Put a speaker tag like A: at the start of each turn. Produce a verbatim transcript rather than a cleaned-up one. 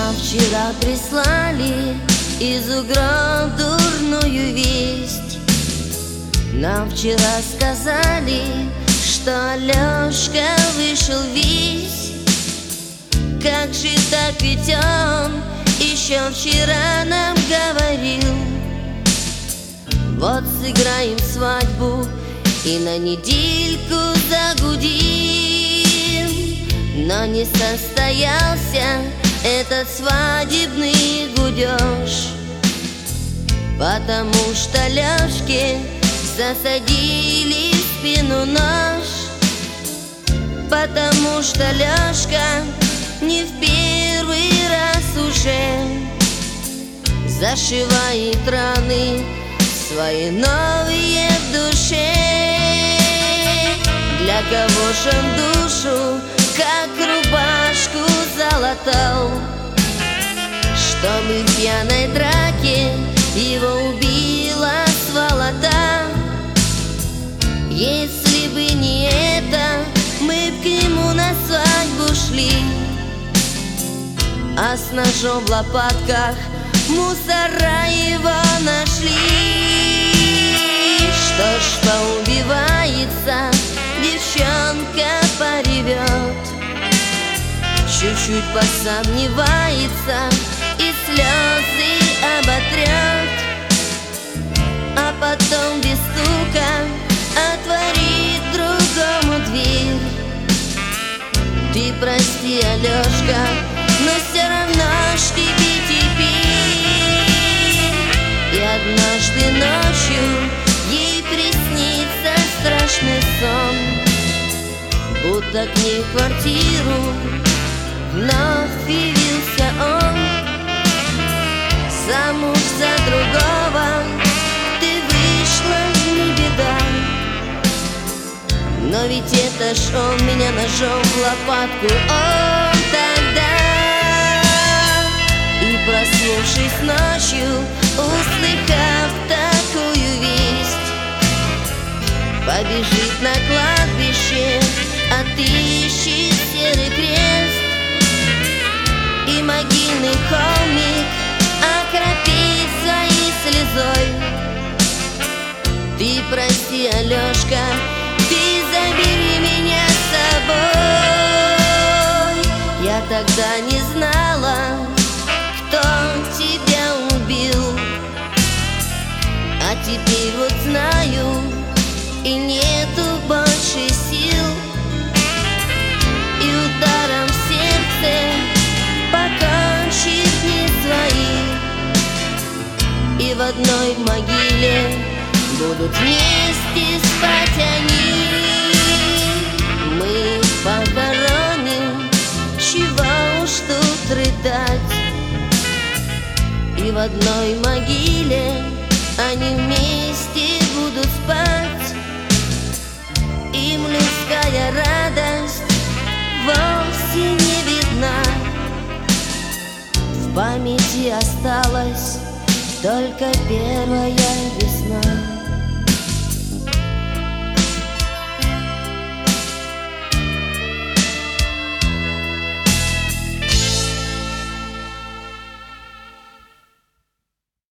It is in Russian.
A: Нам вчера прислали из угров дурную весть. Нам вчера сказали, что Алешка вышел весь. Как же так, ведь он еще вчера нам говорил: вот сыграем свадьбу и на недельку загудим. Но не состоялся этот свадебный гудеж, потому что Лёшке засадили в спину нож. Потому что Лёшка не в первый раз уже зашивает раны свои новые в душе. Для кого ж он душу как рубашку залатал, чтобы в пьяной драке его убила сволота. Если бы не это, мы б к нему на свадьбу шли, а с ножом в лопатках мусора его нашли. Что ж, поубивается, девчонка поревет, чуть-чуть посомневается и слезы оботрет, а потом без стука отворит другому дверь. Ты прости, Алешка, но все равно ж тебе теперь. И однажды ночью ей приснится страшный сон, будто к ней в квартиру вновь явился он. Замуж за другого ты вышла, не беда, но ведь это ж он меня ножом в лопатку, он тогда. И проснувшись ночью, услыхав такую весть, побежит на кладбище, отыщет серый крест и могильный холмик окропит своей слезой. Ты прости, Алешка, ты забери меня с собой. Я тогда не знала, кто тебя убил, а теперь вот знаю, и нету больше сил. И ударом в сердце покончит не свои, и в одной могиле будут вместе спать они. Мы похороним, чего уж тут рыдать, и в одной могиле они вместе будут спать. Им людская радость вовсе не видна, в памяти осталась только первая весна.